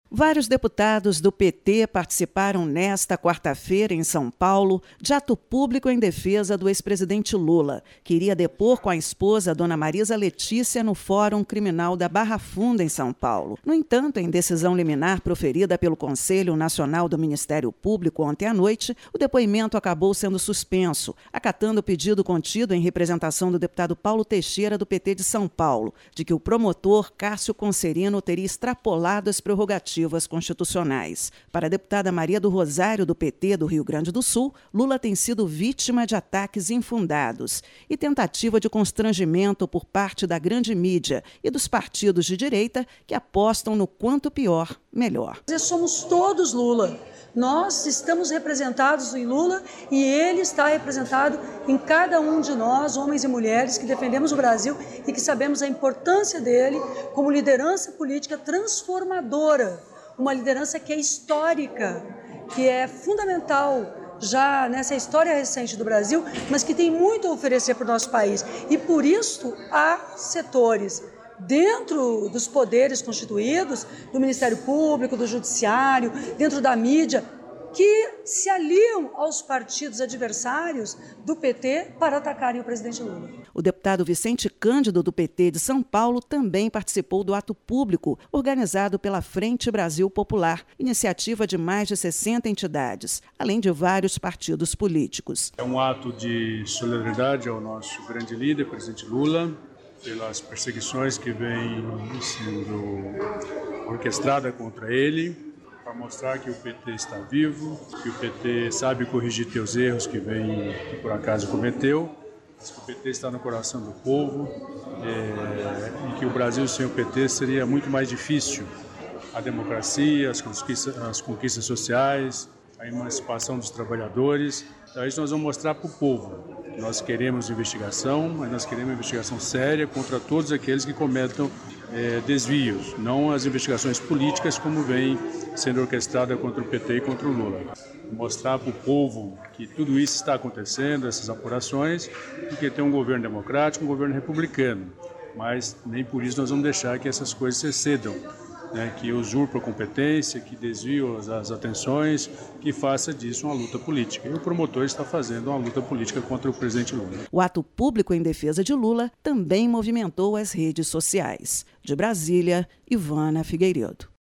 Vários deputados do PT participaram nesta quarta-feira em São Paulo de ato público em defesa do ex-presidente Lula, que iria depor com a esposa, Dona Marisa Letícia, no Fórum Criminal da Barra Funda, em São Paulo. No entanto, em decisão liminar proferida pelo Conselho Nacional do Ministério Público ontem à noite, o depoimento acabou sendo suspenso, acatando o pedido contido em representação do deputado Paulo Teixeira, do PT de São Paulo, de que o promotor Cássio Conserino teria extrapolado as prerrogativas constitucionais. Para a deputada Maria do Rosário, do PT do Rio Grande do Sul, Lula tem sido vítima de ataques infundados e tentativa de constrangimento por parte da grande mídia e dos partidos de direita que apostam no quanto pior, melhor. Somos todos Lula. Nós estamos representados em Lula e ele está representado em cada um de nós, homens e mulheres, que defendemos o Brasil e que sabemos a importância dele como liderança política transformadora, uma liderança que é histórica, que é fundamental já nessa história recente do Brasil, mas que tem muito a oferecer para o nosso país. E por isso há setores dentro dos poderes constituídos, do Ministério Público, do Judiciário, dentro da mídia, que se aliam aos partidos adversários do PT para atacarem o presidente Lula. O deputado Vicente Cândido, do PT de São Paulo, também participou do ato público organizado pela Frente Brasil Popular, iniciativa de mais de 60 entidades, além de vários partidos políticos. É um ato de solidariedade ao nosso grande líder, presidente Lula, pelas perseguições que vêm sendo orquestradas contra ele, para mostrar que o PT está vivo, que o PT sabe corrigir teus erros que por acaso cometeu, mas que o PT está no coração do povo e que o Brasil sem o PT seria muito mais difícil. A democracia, as conquistas sociais, a emancipação dos trabalhadores. Então, isso nós vamos mostrar para o povo. Nós queremos investigação, mas nós queremos investigação séria contra todos aqueles que cometam desvios, não as investigações políticas como vem sendo orquestrada contra o PT e contra o Lula. Mostrar para o povo que tudo isso está acontecendo, essas apurações, porque tem um governo democrático, um governo republicano, mas nem por isso nós vamos deixar que essas coisas se cedam. Que usurpa a competência, que desvia as atenções, que faça disso uma luta política. E o promotor está fazendo uma luta política contra o presidente Lula. O ato público em defesa de Lula também movimentou as redes sociais. De Brasília, Ivana Figueiredo.